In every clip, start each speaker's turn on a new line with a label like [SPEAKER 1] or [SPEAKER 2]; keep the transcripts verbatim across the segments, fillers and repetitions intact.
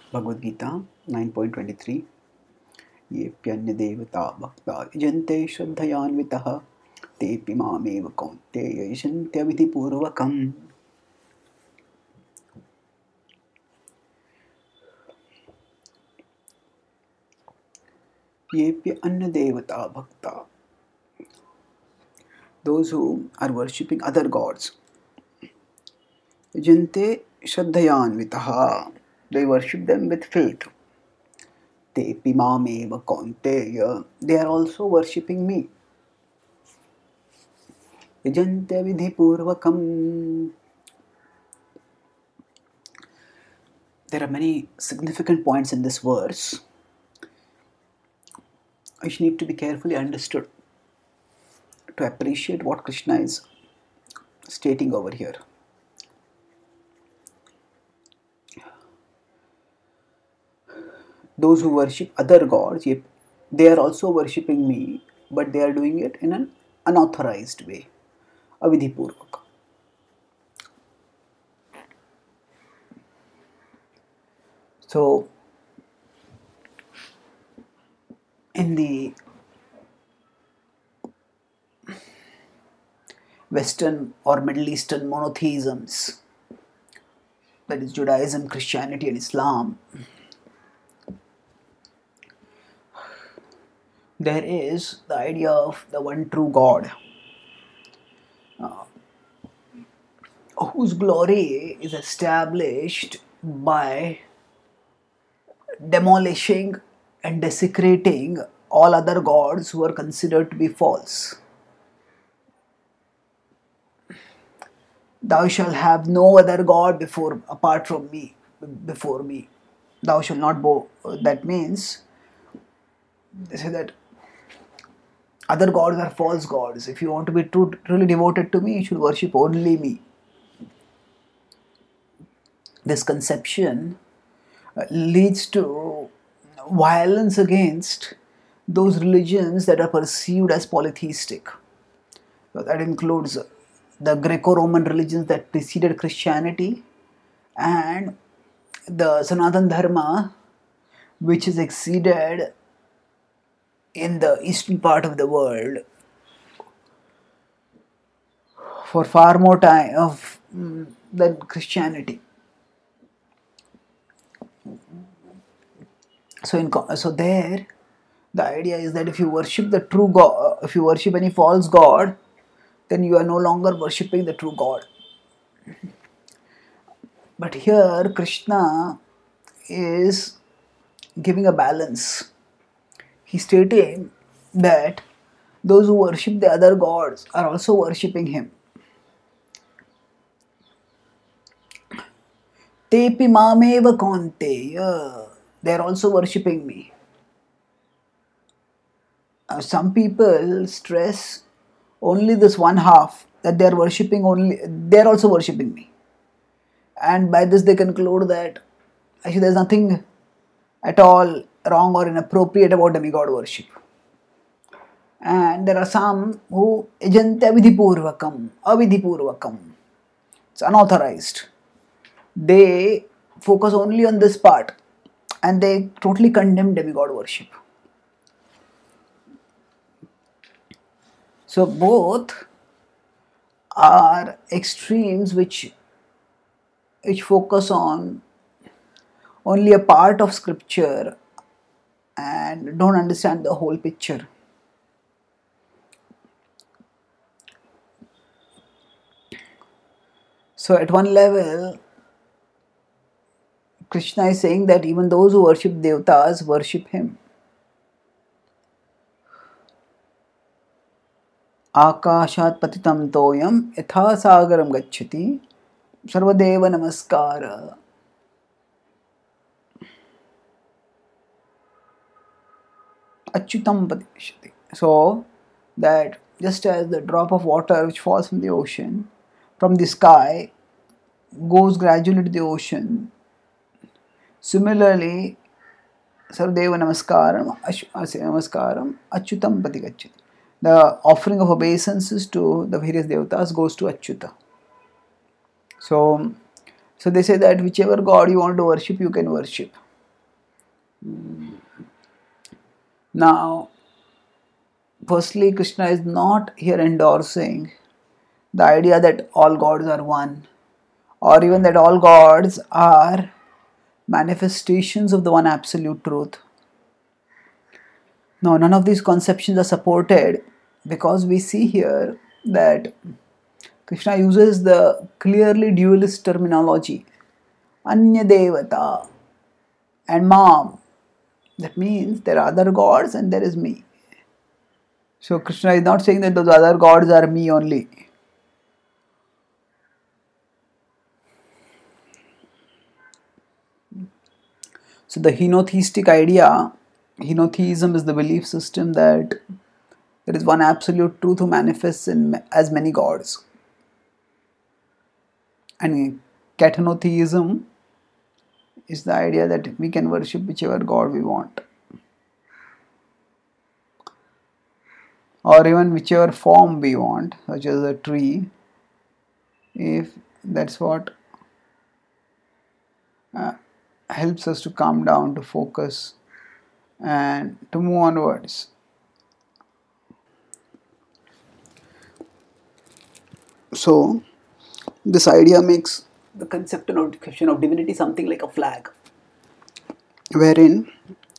[SPEAKER 1] Bhagavad Gita nine point twenty-three Yepyanyadevata bhakta yajante shraddhayanvitaha tepi mameva kaunteya yajantyavidhipurvakam. Yepyanyadevata bhakta, those who are worshipping other gods, yajante shraddhayanvitaha, they worship them with faith. Tepi mameva kaunteya, they are also worshipping me. Yajantyavidhipurvakam. There are many significant points in this verse which need to be carefully understood to appreciate what Krishna is stating over here. Those who worship other gods, they are also worshipping me, but they are doing it in an unauthorized way, avidhipurvaka. So, in the Western or Middle Eastern monotheisms, that is Judaism, Christianity and Islam, there is the idea of the one true God, uh, whose glory is established by demolishing and desecrating all other gods who are considered to be false. Thou shalt have no other god before apart from me, before me. Thou shalt not bow. That means they say that other gods are false gods. If you want to be true, truly devoted to me, you should worship only me. This conception leads to violence against those religions that are perceived as polytheistic. So that includes the Greco-Roman religions that preceded Christianity and the Sanatana Dharma, which is exceeded in the eastern part of the world for far more time of mm, than Christianity. So in so there, the idea is that if you worship the true God, if you worship any false god, then you are no longer worshipping the true God. But here Krishna is giving a balance. He's stating that those who worship the other gods are also worshipping him. Tepi mameva kaunteya, they are also worshipping me. Uh, some people stress only this one half, that they are worshipping only, they are also worshipping me. And by this they conclude that actually there is nothing at all wrong or inappropriate about demigod worship. And there are some who yajantya vidhipurvakam, avidhipurvakam, it's unauthorized. They focus only on this part and they totally condemn demigod worship. So both are extremes which which focus on only a part of scripture and don't understand the whole picture. So at one level, Krishna is saying that even those who worship Devatas worship him. Akashat patitam toyam yatha sagaram gacchati sarvadeva namaskara. Achyutam padishati. So that just as the drop of water which falls from the ocean, from the sky, goes gradually to the ocean, similarly, Sarvadeva Namaskaram, Namaskaram, Achyutam Patigachyati. The offering of obeisances to the various devatas goes to Achyuta. So, so they say that whichever god you want to worship, you can worship. Now, firstly, Krishna is not here endorsing the idea that all gods are one, or even that all gods are manifestations of the one absolute truth. No, none of these conceptions are supported, because we see here that Krishna uses the clearly dualist terminology, Anya Devata and Mam. That means there are other gods and there is me. So Krishna is not saying that those other gods are me only. So the henotheistic idea, henotheism is the belief system that there is one absolute truth who manifests in as many gods. And katanotheism is the idea that we can worship whichever god we want, or even whichever form we want, such as a tree, if that's what uh, helps us to calm down, to focus, and to move onwards. So, this idea makes the concept and notion of divinity something like a flag, wherein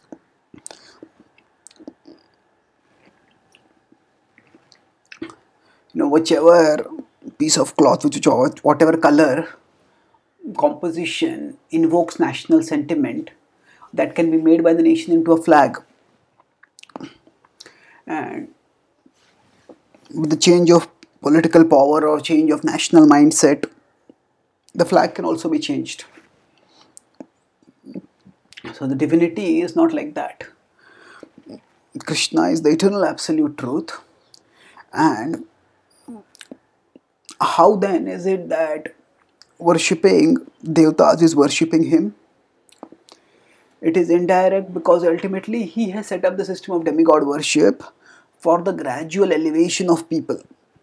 [SPEAKER 1] you know whichever piece of cloth, which whatever color composition invokes national sentiment, that can be made by the nation into a flag. And with the change of political power or change of national mindset, the flag can also be changed. So the divinity is not like that. Krishna is the eternal absolute truth. And how then is it that worshipping Devatas is worshipping him? It is indirect, because ultimately he has set up the system of demigod worship for the gradual elevation of people.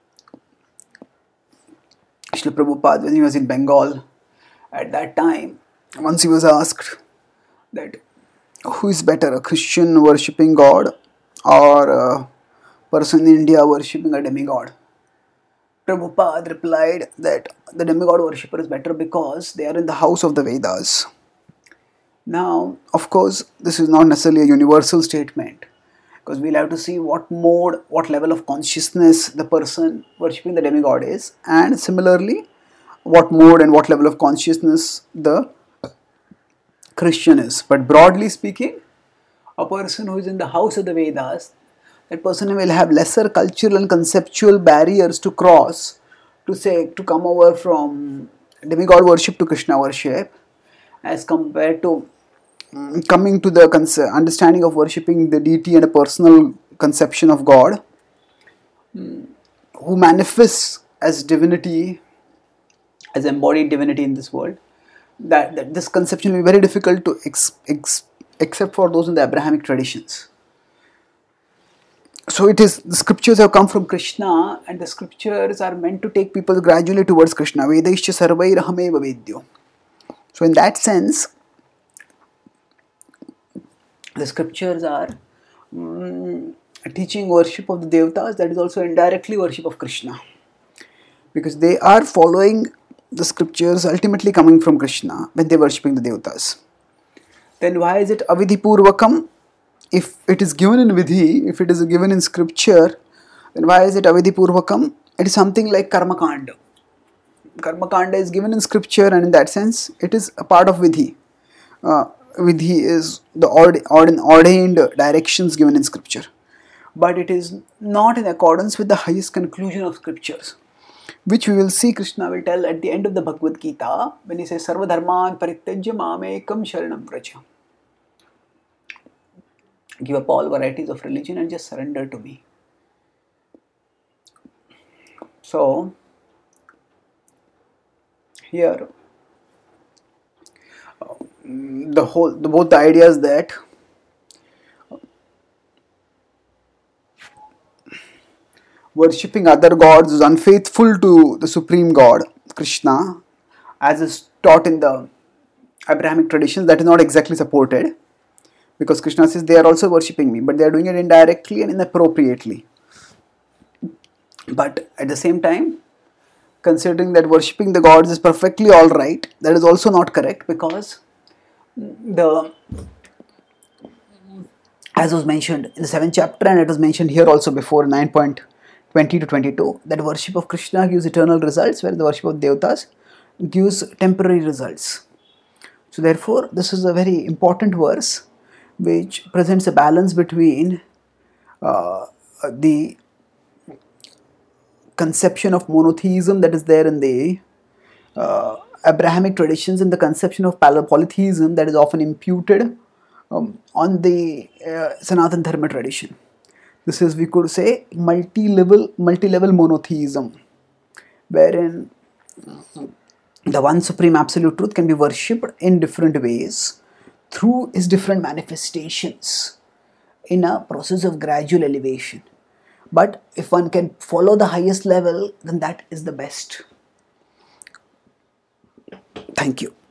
[SPEAKER 1] Srila Prabhupada, when he was in Bengal at that time, once he was asked that who is better, a Christian worshipping God or a person in India worshipping a demigod? Prabhupada replied that the demigod worshipper is better because they are in the house of the Vedas. Now, of course, this is not necessarily a universal statement, because we'll have to see what mode, what level of consciousness the person worshipping the demigod is, and similarly, what mode and what level of consciousness the Christian is. But broadly speaking, a person who is in the house of the Vedas, that person will have lesser cultural and conceptual barriers to cross to say to come over from demigod worship to Krishna worship, as compared to um, coming to the conce- understanding of worshipping the deity and a personal conception of God, um, who manifests as divinity, as embodied divinity in this world. That, that this conception will be very difficult to ex- ex- except for those in the Abrahamic traditions. So it is, the scriptures have come from Krishna, and the scriptures are meant to take people gradually towards Krishna. Vedaischa sarvairahameva vedyo. So in that sense, the scriptures are um, teaching worship of the Devatas, that is also indirectly worship of Krishna. Because they are following the scriptures ultimately coming from Krishna when they are worshipping the Devatas. Then why is it avidhi purvakam? If it is given in vidhi, if it is given in scripture, then why is it avidhi purvakam? It is something like karma kanda. Karma kanda is given in scripture, and in that sense, it is a part of vidhi. Uh, vidhi is the ord- ord- ordained directions given in scripture. But it is not in accordance with the highest conclusion of scriptures, which we will see Krishna will tell at the end of the Bhagavad Gita when he says Sarva dharman parityajya mamekam sharanam vraja. Give up all varieties of religion and just surrender to me. So, here, uh, the whole, the, both the ideas that worshipping other gods is unfaithful to the supreme God, Krishna, as is taught in the Abrahamic traditions, that is not exactly supported. because Krishna says they are also worshipping me, but they are doing it indirectly and inappropriately. But at the same time, considering that worshipping the gods is perfectly alright, that is also not correct, because the as was mentioned in the seventh chapter, and it was mentioned here also before, nine point twenty to twenty-two, that worship of Krishna gives eternal results, whereas the worship of Devatas gives temporary results. So therefore, this is a very important verse which presents a balance between uh, the conception of monotheism that is there in the uh, Abrahamic traditions and the conception of polytheism that is often imputed um, on the uh, Sanatana Dharma tradition. This is, we could say, multi-level, multi-level monotheism, wherein the one supreme absolute truth can be worshipped in different ways through his different manifestations in a process of gradual elevation. But if one can follow the highest level, then that is the best. Thank you.